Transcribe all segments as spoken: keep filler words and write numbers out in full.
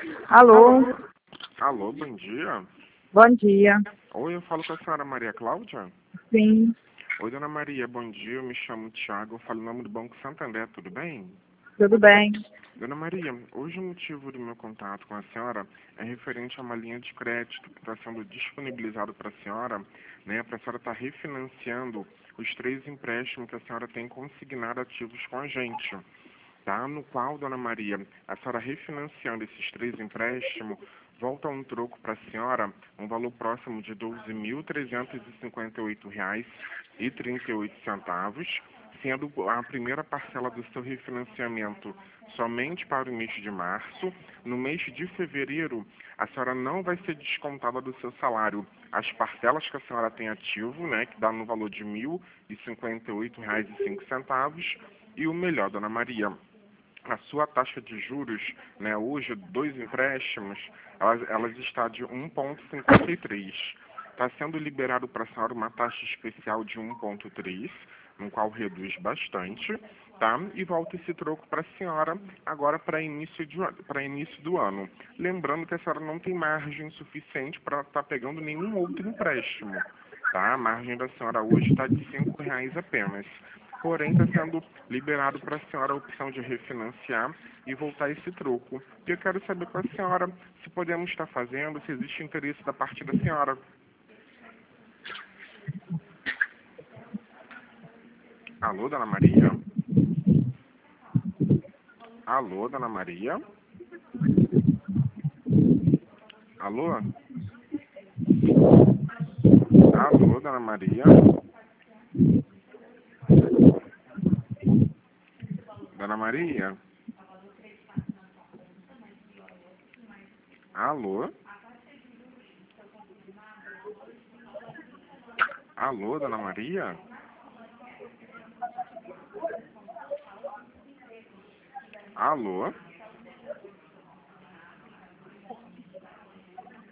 Alô? Alô? Alô, bom dia. Bom dia. Oi, eu falo com a senhora Maria Cláudia? Sim, Oi, dona Maria, bom dia. Eu me chamo Thiago, eu falo em nome do Banco Santander, tudo bem? tudo bem. Dona Maria, hoje o motivo do meu contato com a senhora é referente a uma linha de crédito que está sendo disponibilizado para a senhora, né, para a senhora estar refinanciando os três empréstimos que a senhora tem consignado ativos com a gente. Tá? No qual, dona Maria, a senhora refinanciando esses três empréstimos, volta um troco para a senhora, um valor próximo de doze mil trezentos e cinquenta e oito reais e trinta e oito centavos, sendo a primeira parcela do seu refinanciamento somente para o mês de março. No mês de fevereiro, a senhora não vai ser descontada do seu salário as parcelas que a senhora tem ativo, né, que dá no valor de mil e cinquenta e oito reais e cinco centavos. E o melhor, dona Maria, a sua taxa de juros, né, hoje, dois empréstimos, elas, elas está de um vírgula cinquenta e três. Está sendo liberado para a senhora uma taxa especial de um vírgula três, no qual reduz bastante, tá? E volta esse troco para a senhora agora para início, de, para início do ano. Lembrando que a senhora não tem margem suficiente para estar pegando nenhum outro empréstimo, tá? A margem da senhora hoje está de cinco reais apenas. Porém, está sendo liberado para a senhora a opção de refinanciar e voltar esse troco. E eu quero saber com a senhora se podemos estar fazendo, se existe interesse da parte da senhora. Alô, dona Maria? Alô, dona Maria? Alô? Alô, dona Maria? Dona Maria? Alô? Alô, dona Maria? Alô?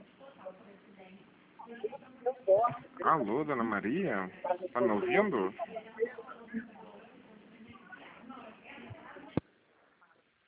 Alô, dona Maria? Tá me ouvindo?